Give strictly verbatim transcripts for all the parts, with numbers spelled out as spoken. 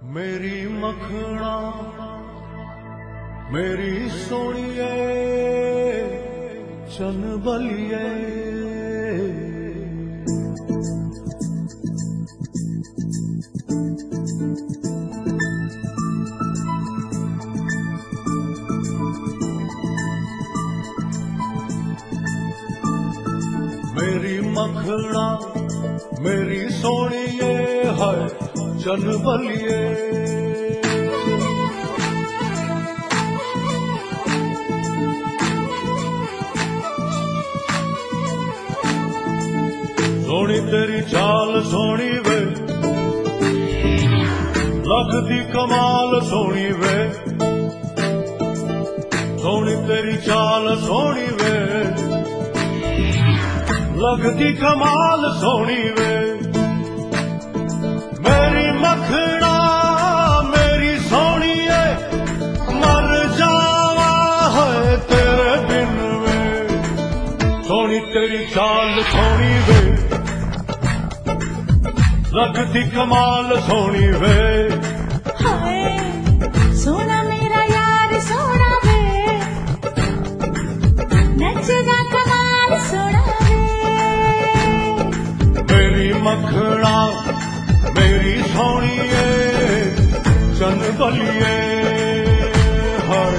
मेरी मखना मेरी सोनिए चन बलिए मेरी मखना मेरी सोनिए है चन बलिए सोनी तेरी चाल सोनी वे लगदी कमाल सोनी वे सोनी तेरी चाल सोनी वे लगदी कमाल सोनी वे मेरी मखना मेरी सोनिए मर जावा है तेरे बिन वे सोनी तेरी चाल सोनी वे लगदी कमाल सोनी वे हाय सोना मेरा यार सोना वे नचदा कमाल सोना मेरी मखना मेरी सोनिए चन बलिए हर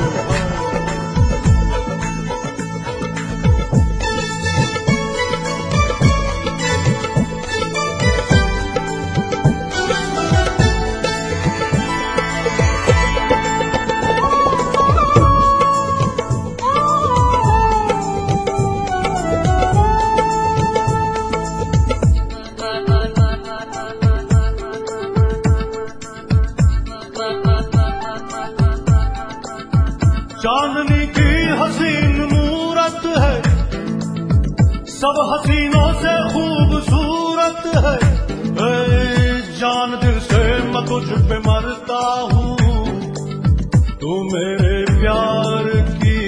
चांदनी की हसीन मूरत है सब हसीनों से खूबसूरत है ए, जान दिल से मैं तुझ पे मरता हूँ तू मेरे प्यार की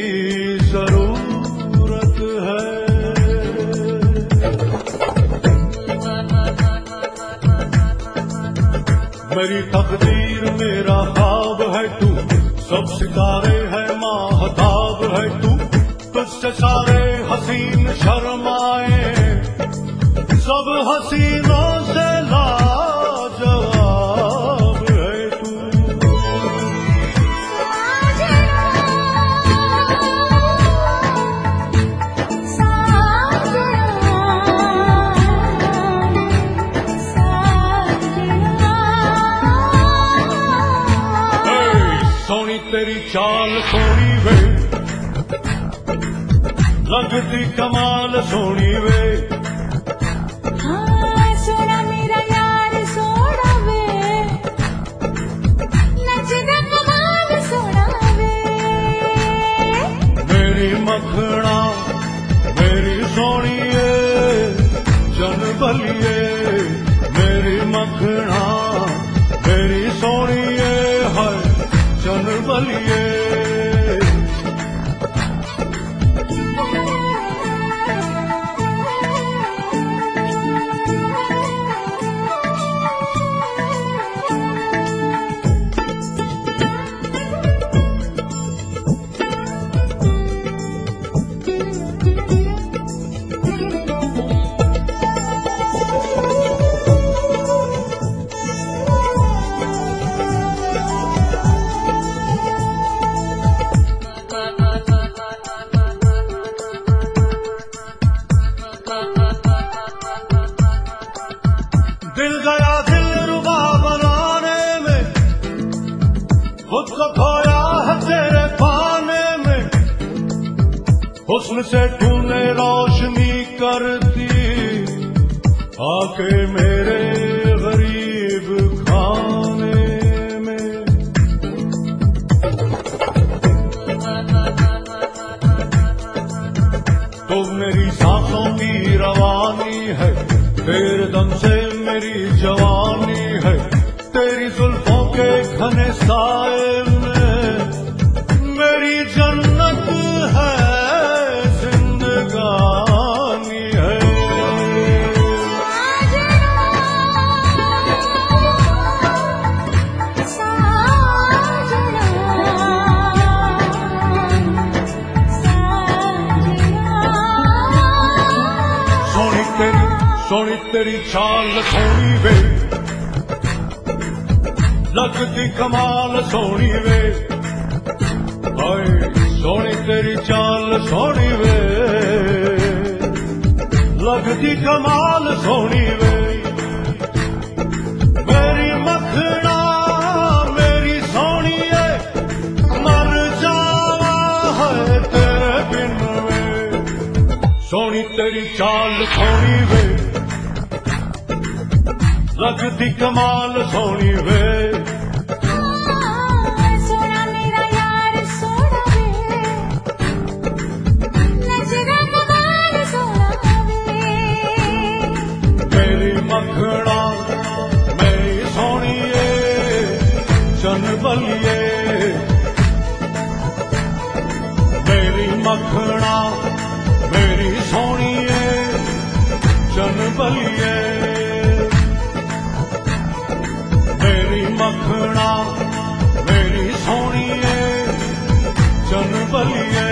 जरूरत है मेरी तकदीर मेरा ख्वाब है तू सब सितारे है महताब है तू तुझसे सारे हसीन शर्माए सब हसीनों से लाजवाब है तू सोनी तेरी चाल सोनी वे लगदी कमाल सोनी वे हाँ सोना मेरा यार सोना वे नचदा कमाल सोना वे मेरी मखना मेरी सोनिए चन बलिए मेरी मखना मेरी सोनिए है चन बलिए दिल गया दिल रुबा बनाने में खुद को खोया है तेरे पाने में हुस्न से तूने रोशनी कर दी आके मेरे गरीब खाने में तो मेरी सांसों की रवानी है तेरे दम से मेरी जवानी है तेरी जुल्फों के घने साए में मेरी जन्नत है जिंदगानी है तेरी चाल सोनी वे, लगती कमाल सोनी वे, हाय सोनी तेरी चाल सोनी वे, लगती कमाल सोनी वे। मेरी मखना मेरी सोनिए, मर जावा है तेरे बिन वे, सोनी तेरी चाल सोनी वे, लगती कमाल सोनी वे। सोना मेरा यार सोना वे, नजरा कमाल सोना वे। मेरी मखना मेरी सोनिए चन बलिए, मेरी मखना मेरी सोनिए चन बलिए, मेरी मखना मेरी सोनिए चन बलिए।